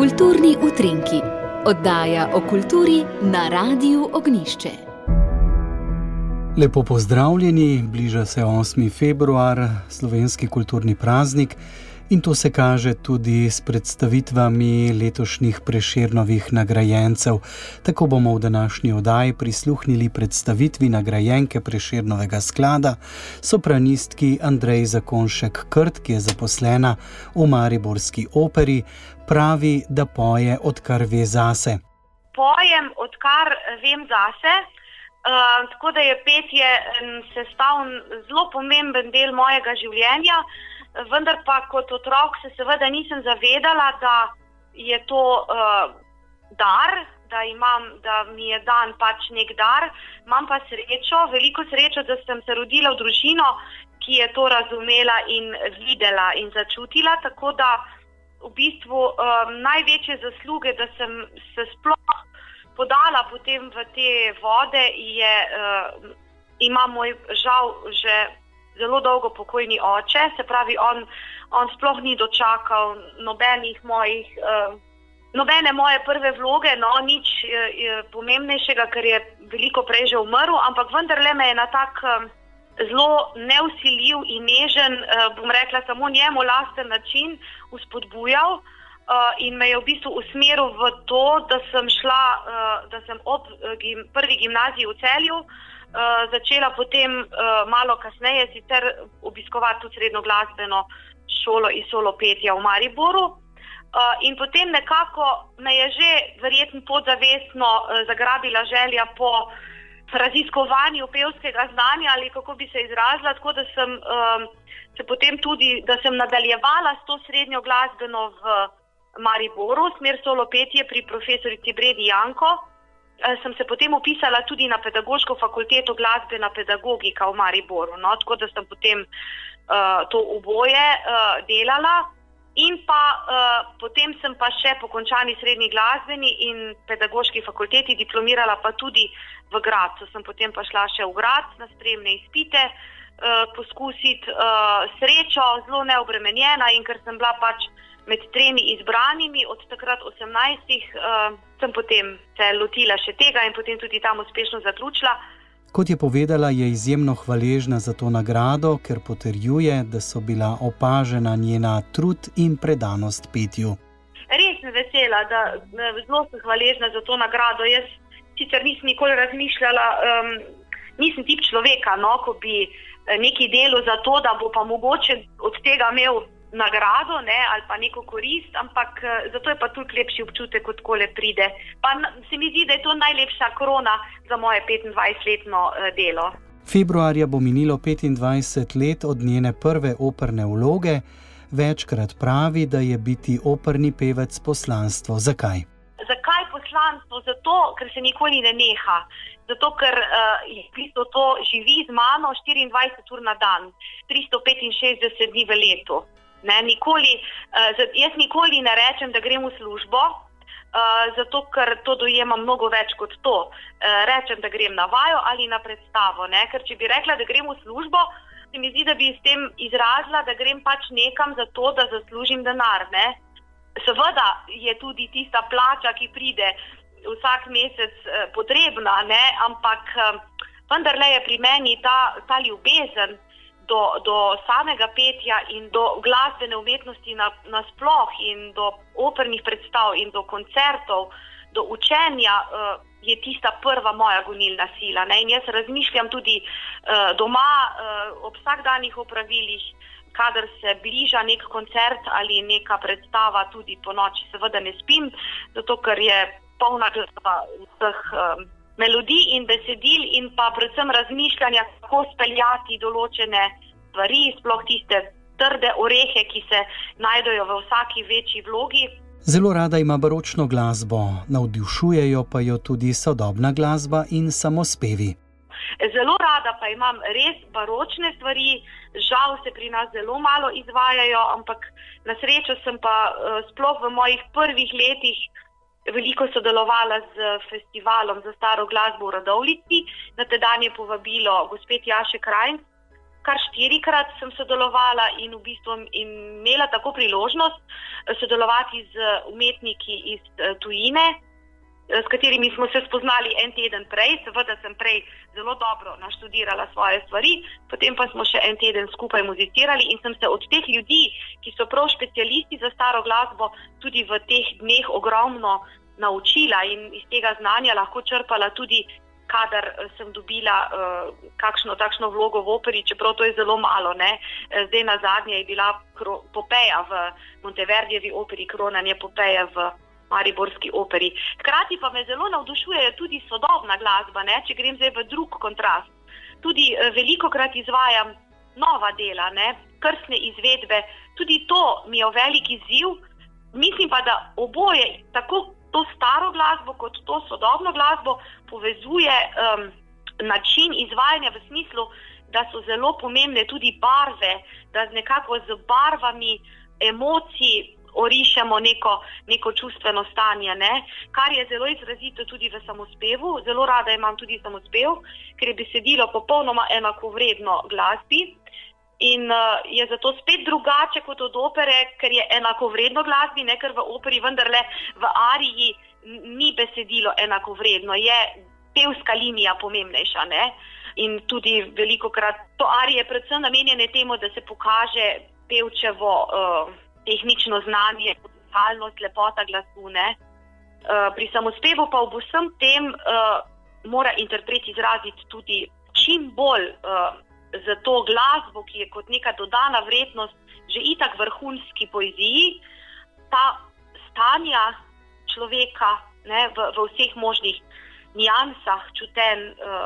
Kulturni utrinki, oddaja o kulturi na Radiu Ognjišče. Lepo pozdravljeni, bliža se 8. februar, slovenski kulturni praznik, in to se kaže tudi s predstavitvami letošnjih Prešernovih nagrajencev. Tako bomo v današnji oddaji prisluhnili predstavitvi nagrajenke Prešernovega sklada, sopranistki Andreji Zakonšek-Krt, ki je zaposlena v mariborski operi, pravi, da poje, odkar ve zase. Pojem, odkar vem zase, tako da je petje sestavljen zelo pomemben del mojega življenja. Vendar pa kot otrok se seveda nisem zavedala, da je to dar, da mi je dan pač nek dar. Imam pa srečo, veliko srečo, da sem se rodila v družino, ki je to razumela in videla in začutila, tako da v bistvu največje zasluge, da sem se sploh podala potem v te vode, ima moj žal že zelo dolgo pokojni oče, se pravi, on sploh ni dočakal nobene moje prve vloge, nič pomembnejšega, ker je veliko prej že umrl, ampak vendarle me je na tak zelo nevsiljiv in nežen, bom rekla samo njemu lasten način vzpodbujal in me je v bistvu usmeril v to, da sem ob prvi gimnaziji v Celju začela potem malo kasneje sicer obiskovati tudi srednjo glasbeno šolo iz solo petja v Mariboru. In potem nekako me je že verjetno podzavestno zagrabila želja po raziskovanju pevskega znanja, ali kako bi se izrazila, tako da sem se potem tudi, da sem nadaljevala s to srednjo glasbeno v Mariboru, smer solo petje pri profesorici Bredi Janko. Sem se potem upisala tudi na pedagoško fakulteto glasbena pedagogika v Mariboru, tako da sem potem to oboje delala in pa potem sem pa še po končani srednji glasbeni in pedagoški fakulteti diplomirala pa tudi v Gradcu. Sem potem pa šla še v Gradc na sprejemne izpite poskusiti srečo, zelo neobremenjena, in ker sem bila pač med 3 izbranimi, od takrat 18, sem potem se lotila še tega in potem tudi tam uspešno zaključila. Kot je povedala, je izjemno hvaležna za to nagrado, ker potrjuje, da so bila opažena njena trud in predanost petju. Res sem vesela, zelo sem hvaležna za to nagrado. Jaz sicer nisem nikoli razmišljala, nisem tip človeka, ko bi nekaj delal za to, da bo pa mogoče od tega imel nagrado, ali pa neko korist, ampak zato je pa tudi lepši občutek, kot kole pride. Pa se mi zdi, da je to najlepša krona za moje 25-letno delo. Februarja bo minilo 25 let od njene prve operne vloge. Večkrat pravi, da je biti operni pevec poslanstvo. Zakaj? Zakaj poslanstvo? Zato, ker se nikoli ne neha. Zato, ker v bistvu to živi z mano 24 ur na dan, 365 dni v letu. Jaz nikoli ne rečem, da grem v službo, zato ker to dojemam mnogo več kot to. Rečem, da grem na vajo ali na predstavo, ker če bi rekla, da grem v službo, se mi zdi, da bi s tem izrazila, da grem pač nekam za to, da zaslužim denar. Seveda je tudi tista plača, ki pride vsak mesec potrebna, ampak vendarle je pri meni ta ljubezen do samega petja in do glasbene umetnosti nasploh in do opernih predstav in do koncertov, do učenja je tista prva moja gonilna sila. In jaz razmišljam tudi doma ob vsakdanjih opravilih, kadar se bliža nek koncert ali neka predstava, tudi po noči seveda ne spim, zato ker je polna glava vseh melodij in besedil in pa predvsem razmišljanja, kako speljati določene stvari, sploh tiste trde orehe, ki se najdejo v vsaki večji vlogi. Zelo rada ima baročno glasbo, navdušujejo pa jo tudi sodobna glasba in samospevi. Zelo rada pa imam res baročne stvari, žal se pri nas zelo malo izvajajo, ampak na srečo sem pa sploh v mojih prvih letih veliko sodelovala z festivalom za staro glasbo v Radovljici, na tedanje povabilo gospe Tjaše Krajnc, kar 4-krat sem sodelovala in v bistvu imela tako priložnost sodelovati z umetniki iz tujine, s katerimi smo se spoznali en teden prej. Seveda sem prej zelo dobro naštudirala svoje stvari, potem pa smo še en teden skupaj muzicirali in sem se od teh ljudi, ki so prav specialisti za staro glasbo, tudi v teh dneh ogromno naučila in iz tega znanja lahko črpala tudi, kadar sem dobila kakšno takšno vlogo v operi, čeprav to je zelo malo, ne. Zdaj nazadnje je bila Popeja v Monteverdjevi operi, Kronanje Popeje v Mariborski operi. Hkrati pa me zelo navdušuje tudi sodobna glasba, ne, če grem zdaj v drug kontrast. Tudi velikokrat izvajam nova dela, ne, krstne izvedbe, tudi to mi je velik izziv. Mislim pa, da oboje, tako to staro glasbo kot to sodobno glasbo povezuje način izvajanja v smislu, da so zelo pomembne tudi barve, da nekako z barvami emocij orišemo neko čustveno stanje, ne? Kar je zelo izrazito tudi v samospevu. Zelo rada imam tudi samospev, ker je besedilo popolnoma enakovredno glasbi. In je zato spet drugače kot od opere, ker je enakovredno glasbi, ne, ker v operi vendarle v ariji ni besedilo enakovredno, je pevska linija pomembnejša, ne. In tudi velikokrat to arije predvsem namenjene temu, da se pokaže pevčevo tehnično znanje, muzikalnost, lepota glasu, ne. Pri samospevu pa ob vsem tem mora interpret izraziti tudi čim bolj za to glasbo, ki je kot neka dodana vrednost že itak vrhunski poeziji, ta stanja človeka, ne, v vseh možnih niansah čuten,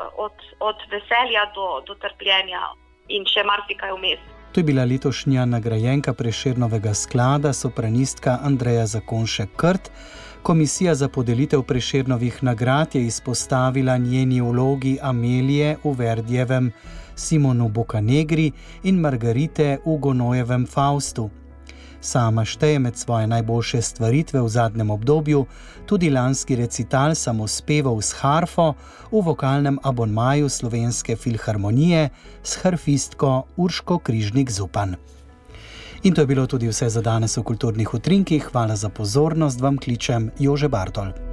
od veselja do trpljenja in še marsikaj vmes. To je bila letošnja nagrajenka Prešernovega sklada, sopranistka Andreja Zakonjšek-Krt. Komisija za podelitev Prešernovih nagrad je izpostavila njeni vlogi Amelije v Verdijevem Simonu Boccanegri in Margarite v Gonojevem Faustu. Sama šteje med svoje najboljše stvaritve v zadnjem obdobju tudi lanski recital samospevov s harfo v vokalnem abonmaju Slovenske filharmonije s harfistko Urško Križnik-Zupan. In to je bilo tudi vse za danes v Kulturnih utrinkih. Hvala za pozornost, vam kličem Jože Bartol.